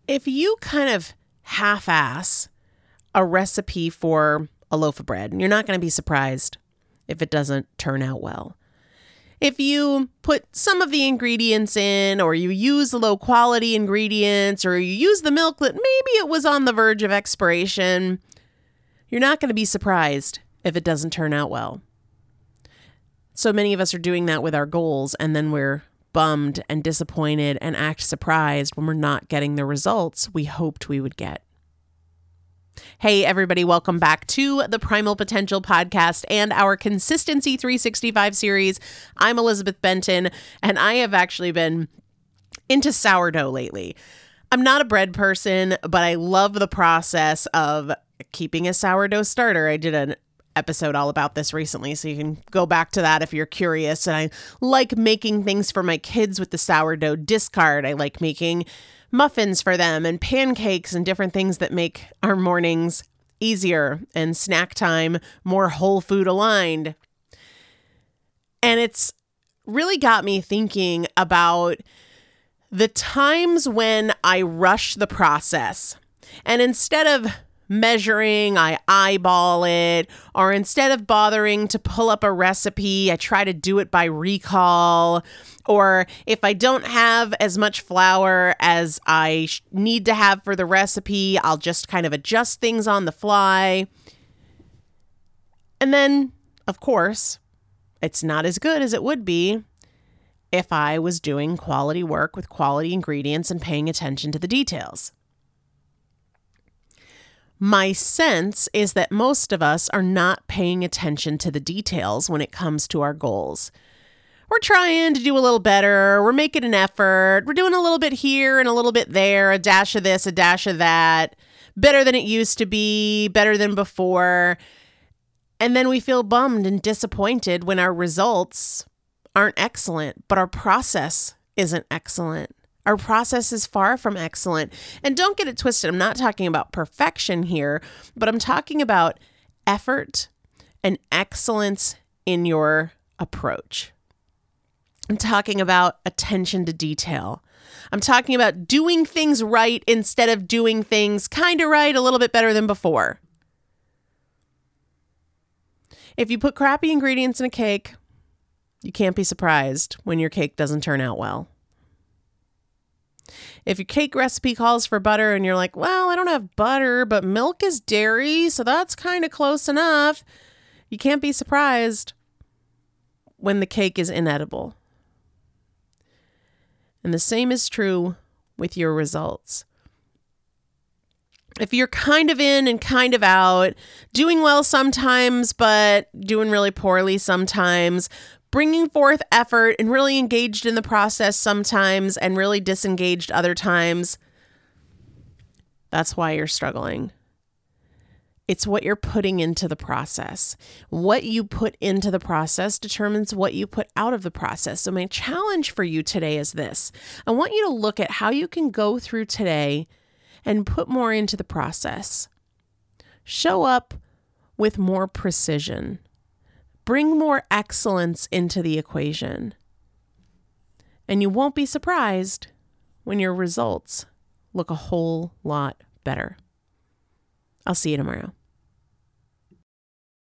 If you kind of half-ass a recipe for a loaf of bread, you're not going to be surprised if it doesn't turn out well. If you put some of the ingredients in, or you use low quality ingredients, or you use the milk that maybe it was on the verge of expiration, you're not going to be surprised if it doesn't turn out well. So many of us are doing that with our goals, and then we're bummed and disappointed and act surprised when we're not getting the results we hoped we would get. Hey, everybody, welcome back to the Primal Potential Podcast and our Consistency 365 series. I'm Elizabeth Benton, and I have actually been into sourdough lately. I'm not a bread person, but I love the process of keeping a sourdough starter. I did an episode all about this recently, so you can go back to that if you're curious. And I like making things for my kids with the sourdough discard. I like making muffins for them and pancakes and different things that make our mornings easier and snack time more whole food aligned. And it's really got me thinking about the times when I rush the process, and instead of measuring, I eyeball it, or instead of bothering to pull up a recipe, I try to do it by recall. Or if I don't have as much flour as I need to have for the recipe, I'll just kind of adjust things on the fly. And then, of course, it's not as good as it would be if I was doing quality work with quality ingredients and paying attention to the details. My sense is that most of us are not paying attention to the details when it comes to our goals. We're trying to do a little better. We're making an effort. We're doing a little bit here and a little bit there, a dash of this, a dash of that, better than it used to be, better than before. And then we feel bummed and disappointed when our results aren't excellent, but our process isn't excellent. Our process is far from excellent. And don't get it twisted. I'm not talking about perfection here, but I'm talking about effort and excellence in your approach. I'm talking about attention to detail. I'm talking about doing things right instead of doing things kind of right, a little bit better than before. If you put crappy ingredients in a cake, you can't be surprised when your cake doesn't turn out well. If your cake recipe calls for butter and you're like, well, I don't have butter, but milk is dairy, so that's kind of close enough, you can't be surprised when the cake is inedible. And the same is true with your results. If you're kind of in and kind of out, doing well sometimes, but doing really poorly sometimes, bringing forth effort and really engaged in the process sometimes and really disengaged other times, that's why you're struggling. It's what you're putting into the process. What you put into the process determines what you put out of the process. So my challenge for you today is this. I want you to look at how you can go through today and put more into the process. Show up with more precision. Bring more excellence into the equation. And you won't be surprised when your results look a whole lot better. I'll see you tomorrow.